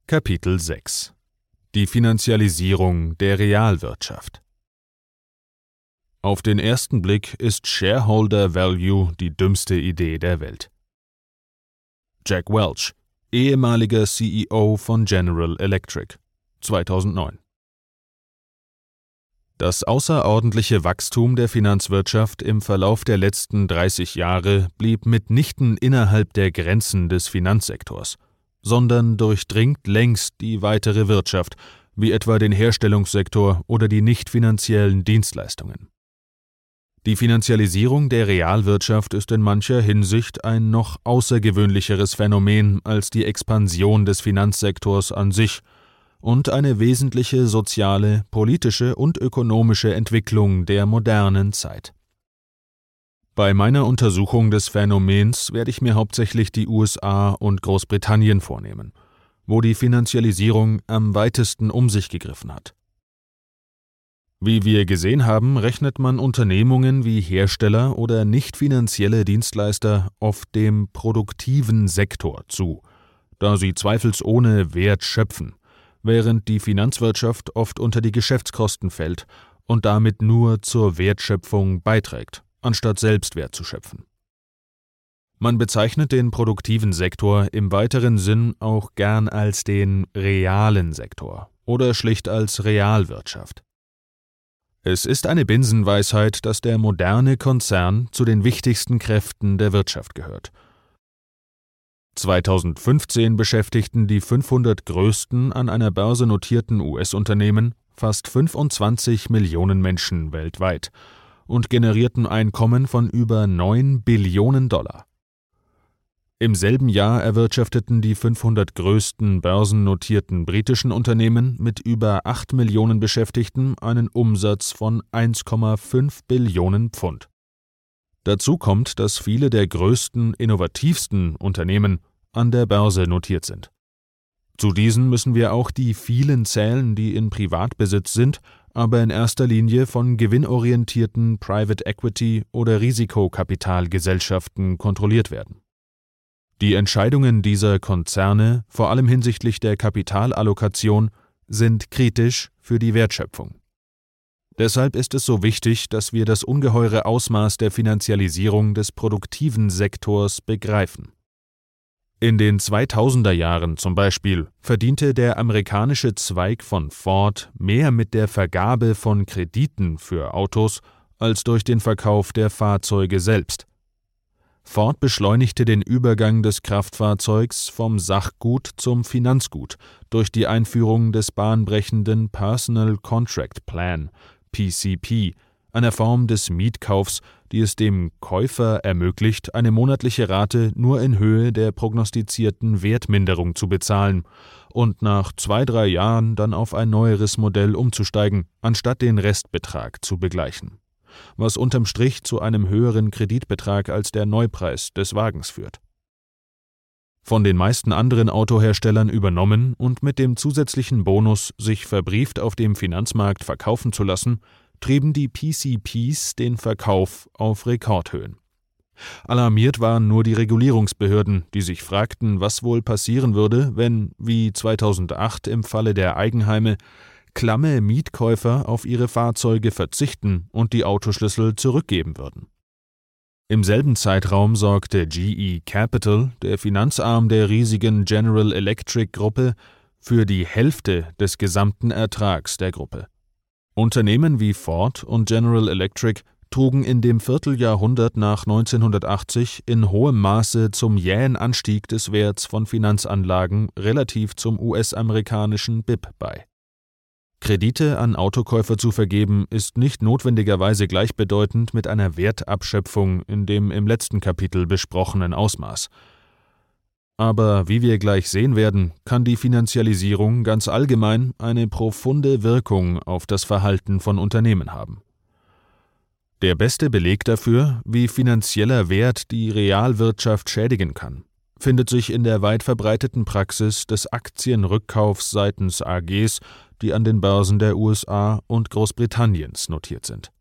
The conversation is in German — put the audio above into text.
Kapitel 6 – Die Finanzialisierung der Realwirtschaft. Auf den ersten Blick ist Shareholder Value die dümmste Idee der Welt. Jack Welch, ehemaliger CEO von General Electric, 2009. Das außerordentliche Wachstum der Finanzwirtschaft im Verlauf der letzten 30 Jahre blieb mitnichten innerhalb der Grenzen des Finanzsektors, sondern durchdringt längst die weitere Wirtschaft, wie etwa den Herstellungssektor oder die nicht finanziellen Dienstleistungen. Die Finanzialisierung der Realwirtschaft ist in mancher Hinsicht ein noch außergewöhnlicheres Phänomen als die Expansion des Finanzsektors an sich und eine wesentliche soziale, politische und ökonomische Entwicklung der modernen Zeit. Bei meiner Untersuchung des Phänomens werde ich mir hauptsächlich die USA und Großbritannien vornehmen, wo die Finanzialisierung am weitesten um sich gegriffen hat. Wie wir gesehen haben, rechnet man Unternehmungen wie Hersteller oder nicht finanzielle Dienstleister oft dem produktiven Sektor zu, da sie zweifelsohne Wert schöpfen, während die Finanzwirtschaft oft unter die Geschäftskosten fällt und damit nur zur Wertschöpfung beiträgt, anstatt selbst Wert zu schöpfen. Man bezeichnet den produktiven Sektor im weiteren Sinn auch gern als den realen Sektor oder schlicht als Realwirtschaft. Es ist eine Binsenweisheit, dass der moderne Konzern zu den wichtigsten Kräften der Wirtschaft gehört. 2015 beschäftigten die 500 größten an einer Börse notierten US-Unternehmen fast 25 Millionen Menschen weltweit und generierten Einkommen von über 9 Billionen $. Im selben Jahr erwirtschafteten die 500 größten börsennotierten britischen Unternehmen mit über 8 Millionen Beschäftigten einen Umsatz von 1,5 Billionen £. Dazu kommt, dass viele der größten, innovativsten Unternehmen an der Börse notiert sind. Zu diesen müssen wir auch die vielen zählen, die in Privatbesitz sind, aber in erster Linie von gewinnorientierten Private Equity oder Risikokapitalgesellschaften kontrolliert werden. Die Entscheidungen dieser Konzerne, vor allem hinsichtlich der Kapitalallokation, sind kritisch für die Wertschöpfung. Deshalb ist es so wichtig, dass wir das ungeheure Ausmaß der Finanzialisierung des produktiven Sektors begreifen. In den 2000er Jahren zum Beispiel verdiente der amerikanische Zweig von Ford mehr mit der Vergabe von Krediten für Autos als durch den Verkauf der Fahrzeuge selbst. Ford beschleunigte den Übergang des Kraftfahrzeugs vom Sachgut zum Finanzgut durch die Einführung des bahnbrechenden Personal Contract Plan, PCP, einer Form des Mietkaufs, die es dem Käufer ermöglicht, eine monatliche Rate nur in Höhe der prognostizierten Wertminderung zu bezahlen und nach 2-3 Jahren dann auf ein neueres Modell umzusteigen, anstatt den Restbetrag zu begleichen, was unterm Strich zu einem höheren Kreditbetrag als der Neupreis des Wagens führt. Von den meisten anderen Autoherstellern übernommen und mit dem zusätzlichen Bonus, sich verbrieft auf dem Finanzmarkt verkaufen zu lassen, trieben die PCPs den Verkauf auf Rekordhöhen. Alarmiert waren nur die Regulierungsbehörden, die sich fragten, was wohl passieren würde, wenn, wie 2008 im Falle der Eigenheime, klamme Mietkäufer auf ihre Fahrzeuge verzichten und die Autoschlüssel zurückgeben würden. Im selben Zeitraum sorgte GE Capital, der Finanzarm der riesigen General Electric Gruppe, für die Hälfte des gesamten Ertrags der Gruppe. Unternehmen wie Ford und General Electric trugen in dem Vierteljahrhundert nach 1980 in hohem Maße zum jähen Anstieg des Werts von Finanzanlagen relativ zum US-amerikanischen BIP bei. Kredite an Autokäufer zu vergeben, ist nicht notwendigerweise gleichbedeutend mit einer Wertabschöpfung in dem im letzten Kapitel besprochenen Ausmaß. Aber wie wir gleich sehen werden, kann die Finanzialisierung ganz allgemein eine profunde Wirkung auf das Verhalten von Unternehmen haben. Der beste Beleg dafür, wie finanzieller Wert die Realwirtschaft schädigen kann, findet sich in der weit verbreiteten Praxis des Aktienrückkaufs seitens AGs, die an den Börsen der USA und Großbritanniens notiert sind.